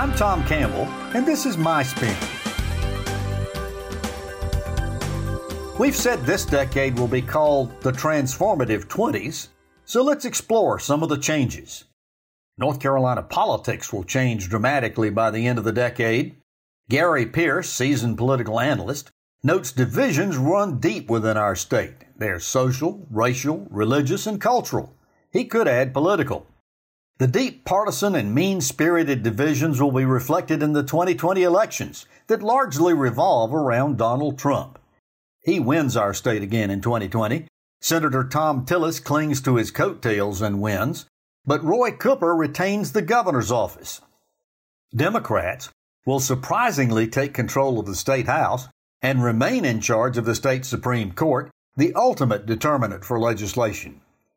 I'm Tom Campbell, and this is My Spin. We've said this decade will be called the transformative 20s, so let's explore some of the changes. North Carolina politics will change dramatically by the end of the decade. Gary Pierce, seasoned political analyst, notes divisions run deep within our state. They're social, racial, religious, and cultural. He could add political. The deep partisan and mean-spirited divisions will be reflected in the 2020 elections that largely revolve around Donald Trump. He wins our state again in 2020. Senator Thom Tillis clings to his coattails and wins, but Roy Cooper retains the governor's office. Democrats will surprisingly take control of the state house and remain in charge of the state Supreme Court, the ultimate determinant for legislation.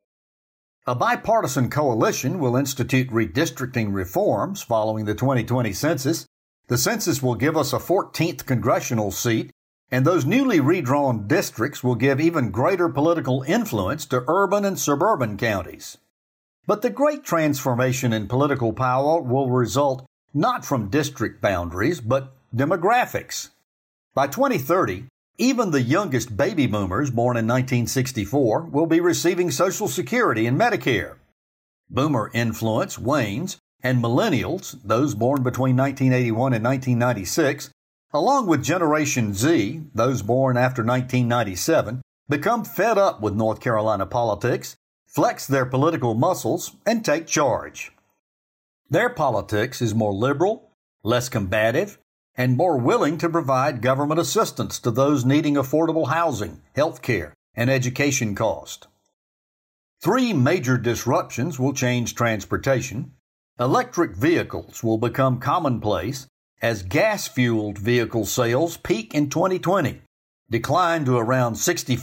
A bipartisan coalition will institute redistricting reforms following the 2020 census. The census will give us a 14th congressional seat, and those newly redrawn districts will give even greater political influence to urban and suburban counties. But the great transformation in political power will result not from district boundaries, but demographics. By 2030, even the youngest baby boomers born in 1964 will be receiving Social Security and Medicare. Boomer influence wanes, and millennials, those born between 1981 and 1996, along with Generation Z, those born after 1997, become fed up with North Carolina politics, flex their political muscles, and take charge. Their politics is more liberal, less combative, and more willing to provide government assistance to those needing affordable housing, health care, and education costs. 3 major disruptions will change transportation. Electric vehicles will become commonplace as gas-fueled vehicle sales peak in 2020, decline to around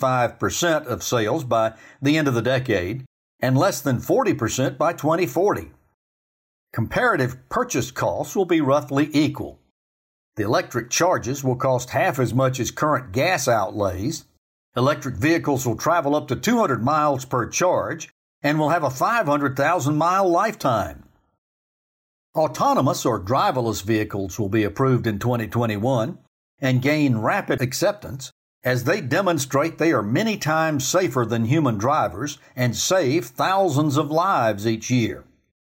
65% of sales by the end of the decade, and less than 40% by 2040. Comparative purchase costs will be roughly equal. The electric charges will cost half as much as current gas outlays. Electric vehicles will travel up to 200 miles per charge and will have a 500,000-mile lifetime. Autonomous or driverless vehicles will be approved in 2021 and gain rapid acceptance as they demonstrate they are many times safer than human drivers and save thousands of lives each year.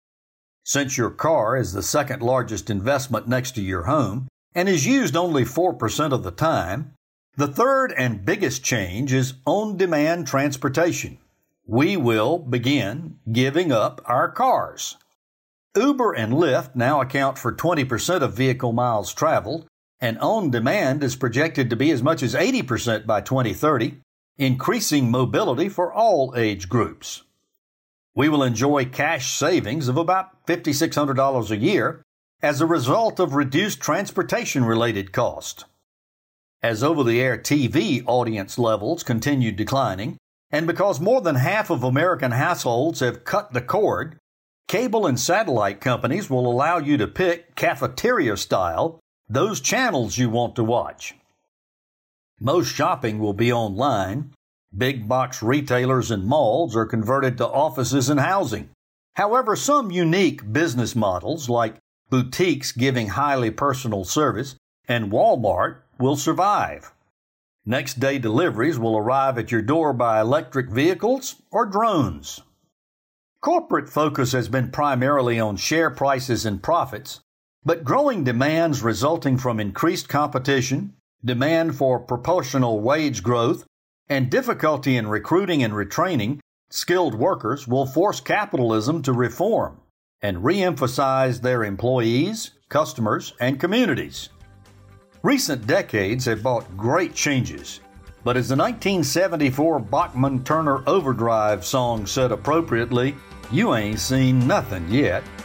Since your car is the second largest investment next to your home and is used only 4% of the time, the third and biggest change is on-demand transportation. We will begin giving up our cars. Uber and Lyft now account for 20% of vehicle miles traveled, and on-demand is projected to be as much as 80% by 2030, increasing mobility for all age groups. We will enjoy cash savings of about $5,600 a year as a result of reduced transportation-related costs. As over-the-air TV audience levels continue declining, and because more than half of American households have cut the cord, cable and satellite companies will allow you to pick cafeteria-style those channels you want to watch. Most shopping will be online. Big box retailers and malls are converted to offices and housing. However, some unique business models like boutiques giving highly personal service and Walmart will survive. Next-day deliveries will arrive at your door by electric vehicles or drones. Corporate focus has been primarily on share prices and profits, but growing demands resulting from increased competition, demand for proportional wage growth, and difficulty in recruiting and retraining skilled workers will force capitalism to reform and re-emphasize their employees, customers, and communities. Recent decades have brought great changes, but as the 1974 Bachman-Turner Overdrive song said appropriately, you ain't seen nothing yet.